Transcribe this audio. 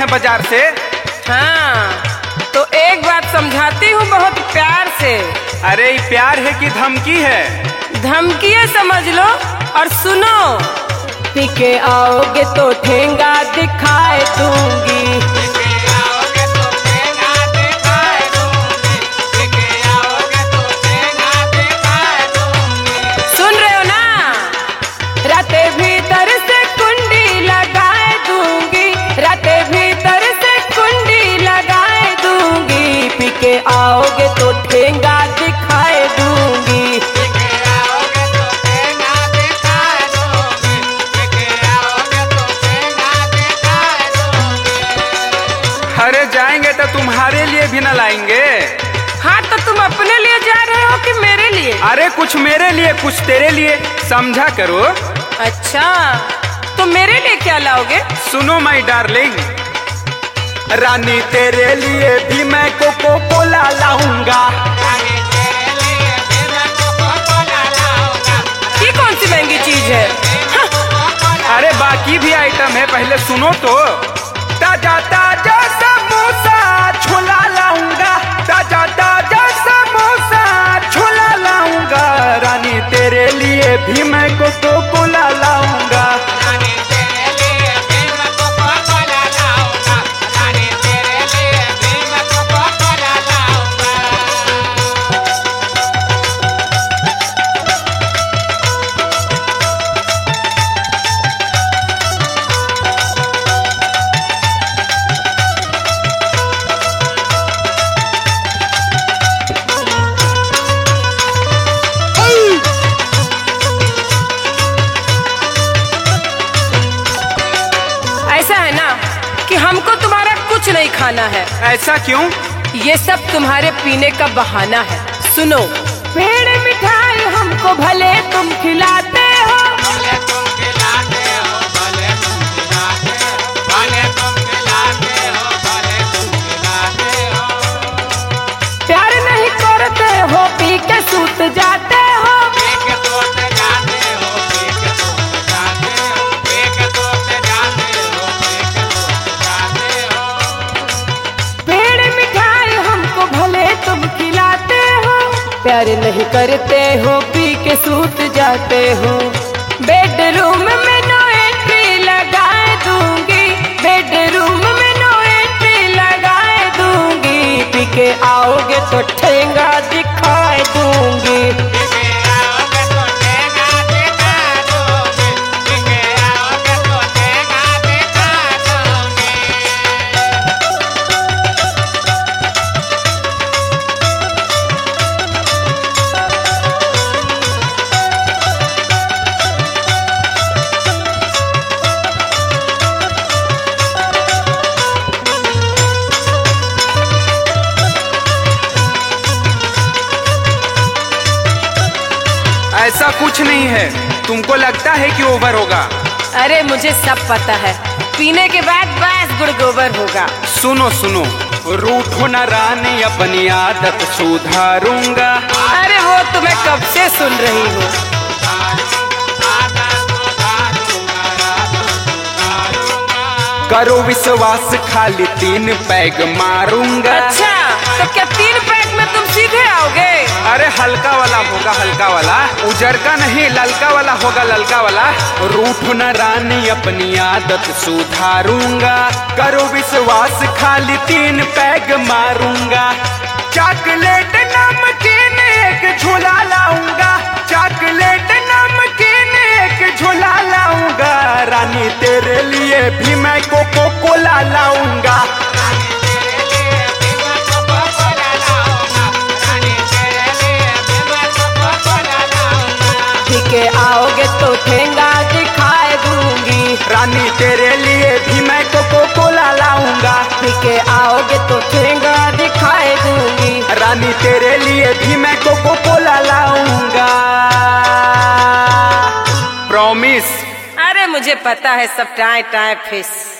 हैं बाजार से। हाँ, तो एक बात समझाती हूँ बहुत प्यार से। अरे ये प्यार है कि धमकी है? धमकी है समझ लो और सुनो। पी के आओगे तो ठेंगा दिखाए दूंगी। सुन रहे हो ना? राते भीतर से कुंडी लगाए दूंगी, राते भीतर से कुंडी लगाए दूंगी। पी के आओगे तो ठेंगा दिखाए दूंगी। अरे जाएंगे तो तुम्हारे लिए भी न लाएंगे। हाँ, तो तुम अपने लिए जा रहे हो कि मेरे लिए? अरे कुछ मेरे लिए कुछ तेरे लिए, समझा करो। अच्छा, तो मेरे लिए क्या लाओगे? सुनो माय डार्लिंग, रानी तेरे लिए भी मैं कोको कोला लाऊंगा। ये कौन सी महंगी चीज है? हाँ। अरे बाकी भी आइटम है, पहले सुनो तो। ताजा ताजा समोसा छोला लाऊंगा, ताजा ताजा समोसा छोला लाऊंगा। रानी तेरे लिए भी मैं कोको कोला लाऊंगा। ऐसा है ना कि हमको तुम्हारा कुछ नहीं खाना है। ऐसा क्यों? ये सब तुम्हारे पीने का बहाना है। सुनो, पेड़ मिठाई हमको भले तुम खिलाते हो, प्यार नहीं करते हो, पी के सूत जाते हो। पेड़ मिठाई हमको भले तुम खिलाते हो, प्यार नहीं करते हो, पी के सूत जाते हो। बेडरूम में नो एंट्री लगाए दूंगी, बेडरूम में नो एंट्री लगाए दूंगी। पी के आओगे तो ठेंगा दिखाए दूंगी। ऐसा कुछ नहीं है, तुमको लगता है कि ओवर होगा। अरे मुझे सब पता है, पीने के बाद बस गुड़ गोबर होगा। सुनो सुनो, रूठो न रानी अपनी आदत सुधारूंगा। अरे वो तो मैं कब से सुन रही हूँ। करो विश्वास, खाली 3 पैग मारूंगा। अच्छा, तो क्या 3 पैक में तुम सीधे आओगे? अरे हल्का वाला होगा, हल्का वाला, उजर का नहीं, ललका वाला होगा, ललका वाला। रूठो न रानी अपनी आदत सुधारूंगा। करो विश्वास, खाली 3 पैग मारूंगा। चॉकलेट नमकीन एक झोला लाऊंगा, चॉकलेट नमकीन एक झोला लाऊंगा। रानी तेरे लिए भी मैं कोको कोला लाऊंगा। पी के आओगे तो ठेंगा दिखाए दूंगी। रानी तेरे लिए भी मैं कोको कोला लाऊंगा। पी के आओगे तो ठेंगा दिखाए दूंगी। रानी तेरे लिए भी मैं कोको कोला लाऊंगा। प्रॉमिस। अरे मुझे पता है सब टाइम टाइम फिश।